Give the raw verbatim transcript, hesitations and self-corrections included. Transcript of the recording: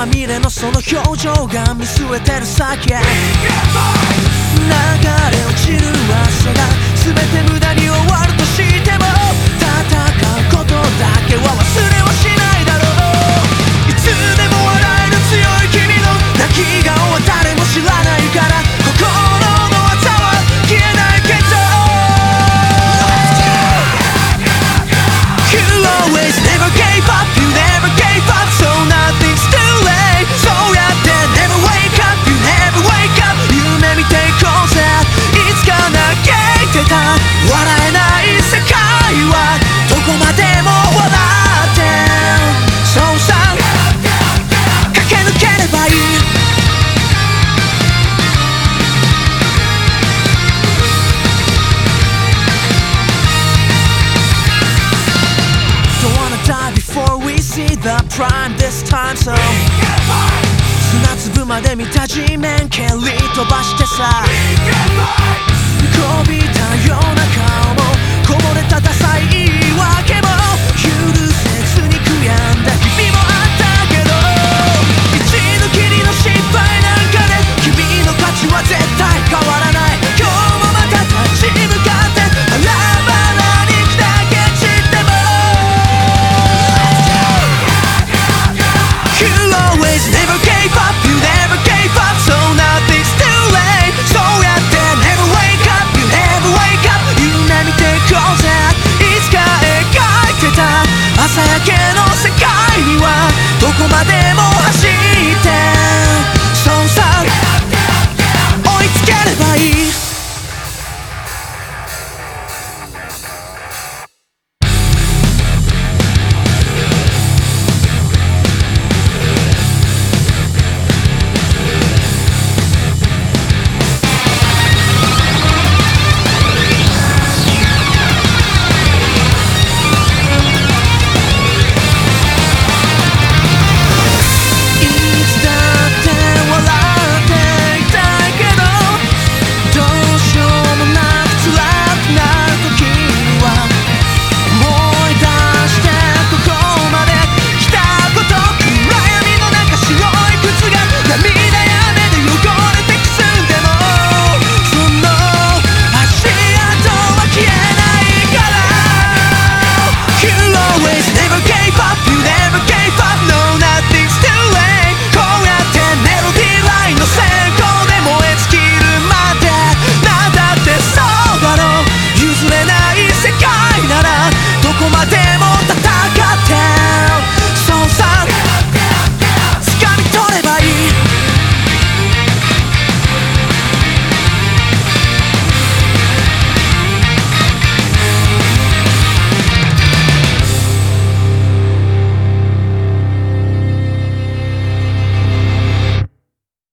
まみれのその表情が見据えてる先へ流れ落ちる朝が全て無駄に終わるとしても戦うことだけは忘れはしないだろう。いつでも笑える強い君の泣き顔は誰も知らないから心の技は消えないけど You always never gave up, you never gave up, so nothing's too late そうやって never wake up, you never wake up 夢見ていこうぜいつか嘆いてた笑えない世界はどこまでも笑ってそうさ駆け抜ければいいBefore we see the prime this time so 砂粒まで見た地面蹴り飛ばしてさこびたような顔もこぼれたダサい言い訳も許せずに悔やんだ日々もあったけど一度きりの失敗なんかで君の価値は絶対変わらない今日もまた立ち向かってバラバラにだけ散ってもYou always never gave up, you never gave up, so nothing's too late そうやって never wake up, you never wake up 夢見ていこうぜいつか描いてた朝焼けの世界には